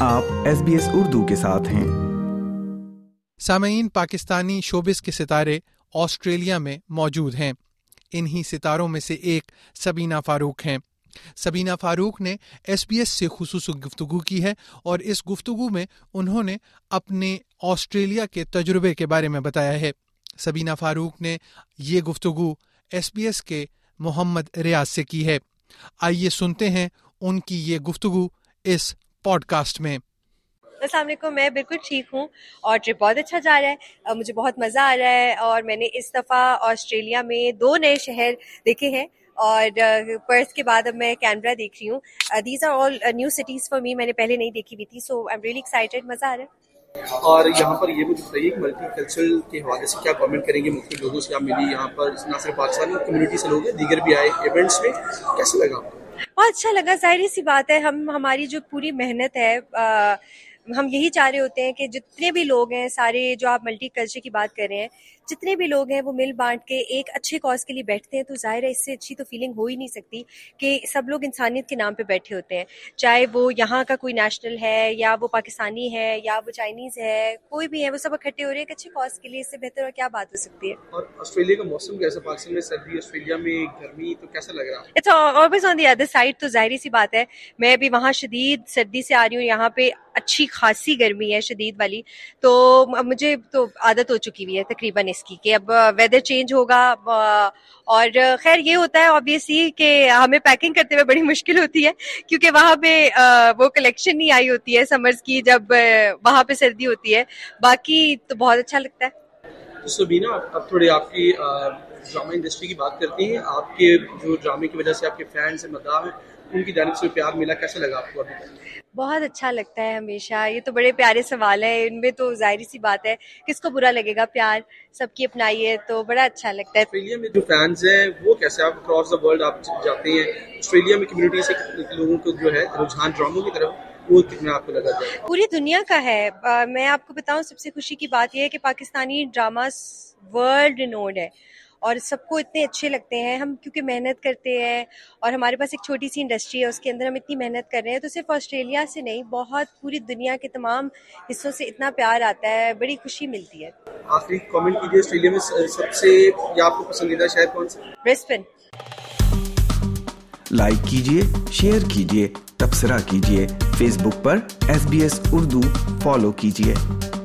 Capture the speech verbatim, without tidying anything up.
آپ S B S Urdu کے ساتھ ہیں۔ سامعین، پاکستانی شوبز کے ستارے آسٹریلیا میں موجود ہیں۔ انہی ستاروں میں سے ایک سبینہ فاروق ہیں۔ سبینہ فاروق نے ایس بی ایس سے خصوصی گفتگو کی ہے اور اس گفتگو میں انہوں نے اپنے آسٹریلیا کے تجربے کے بارے میں بتایا ہے۔ سبینہ فاروق نے یہ گفتگو ایس بی ایس کے محمد ریاض سے کی ہے۔ آئیے سنتے ہیں ان کی یہ گفتگو اس پوڈ کاسٹ میں۔ السلام علیکم، میں بالکل ٹھیک ہوں اور ٹرپ بہت اچھا جا رہا ہے، مجھے بہت مزہ آ رہا ہے اور میں نے اس دفعہ آسٹریلیا میں دو نئے شہر دیکھے ہیں اور پرتھ کے بعد اب میں کینبرا دیکھ رہی ہوں۔ These are all new cities for me, میں نے پہلے نہیں دیکھی ہوئی تھی، so I am really excited, مزہ آ رہا ہے۔ اور یہاں پر یہ مجھے بتائیے کہ ملٹی کلچرل کے حوالے سے کیا کامنٹ کریں گے؟ مختلف لوگوں سے آپ ملی، یہاں پر نہ صرف پاکستانی کمیونٹی سے لوگ ہیں، دیگر بھی آئے ایونٹس میں، کیسا لگا آپ کو؟ بہت اچھا لگا، ظاہری سی بات ہے، ہم ہماری جو پوری محنت ہے، ہم یہی چاہ رہے ہوتے ہیں کہ جتنے بھی لوگ ہیں، سارے جو آپ ملٹی کلچر کی بات کر رہے ہیں، جتنے بھی لوگ ہیں وہ مل بانٹ کے ایک اچھے کاز کے لیے بیٹھتے ہیں، تو ظاہر ہے اس سے اچھی تو فیلنگ ہو ہی نہیں سکتی کہ سب لوگ انسانیت کے نام پہ بیٹھے ہوتے ہیں، چاہے وہ یہاں کا کوئی نیشنل ہے یا وہ پاکستانی ہے یا وہ چائنیز ہے، کوئی بھی ہے، وہ سب اکٹھے ہو رہے ہیں ایک اچھے کاز کے لیے، اس سے بہتر اور کیا بات ہو سکتی ہے۔ اور آسٹریلیا کا موسم کیسا؟ پاکستان میں سردی، آسٹریلیا میں گرمی، تو کیسا لگ رہا ہے؟ It's always on the other side, تو ظاہری سی بات ہے، میں بھی وہاں شدید سردی سے آ رہی ہوں، یہاں پہ اچھی خاصی گرمی ہے، شدید والی، تو مجھے تو عادت ہو چکی ہوئی ہے تقریباً اس کی کہ اب ویدر چینج ہوگا، اور خیر یہ ہوتا ہے آبویسلی کہ ہمیں پیکنگ کرتے ہوئے بڑی مشکل ہوتی ہے کیونکہ وہاں پہ وہ کلیکشن نہیں آئی ہوتی ہے سمرز کی جب وہاں پہ سردی ہوتی ہے، باقی تو بہت اچھا لگتا ہے۔ تو سبینہ، اب تھوڑے آپ کی ڈرامہ انڈسٹری کی بات کرتے ہیں، آپ کے جو ڈرامے کی وجہ سے آپ کے فینس ہیں، مداح ہیں، ان کی جانب سے پیار ملا، کیسا لگا آپ کو ابھی تک؟ بہت اچھا لگتا ہے ہمیشہ، یہ تو بڑے پیارے سوال ہیں، ان میں تو ظاہری سی بات ہے کس کو برا لگے گا، پیار سب کی اپنائی ہے تو بڑا اچھا لگتا ہے۔ آسٹریلیا میں جو فینس ہیں وہ کیسے؟ آپ اکراس دا ورلڈ آپ جاتے ہیں، آسٹریلیا میں کمیونٹی سے لوگوں کو جو ہے رجحان ڈراموں کی طرف وہ کتنا آپ کو لگا جائے؟ پوری دنیا کا ہے، میں آپ کو بتاؤں سب سے خوشی کی بات یہ ہے کہ پاکستانی ڈراماز ورلڈ رینوڈ ہے اور سب کو اتنے اچھے لگتے ہیں، ہم کیونکہ محنت کرتے ہیں اور ہمارے پاس ایک چھوٹی سی انڈسٹری ہے، اس کے اندر ہم اتنی محنت کر رہے ہیں، تو صرف آسٹریلیا سے نہیں، بہت پوری دنیا کے تمام حصوں سے اتنا پیار آتا ہے، بڑی خوشی ملتی ہے۔ آخری کامنٹ کیجیے، آسٹریلیا میں سب سے یا آپ کو پسندیدہ شہر کون سا؟ برسبن۔ لائک کیجیے، شیئر کیجیے، تبصرہ کیجیے، فیس بک پر S B S Urdu follow کیجیے۔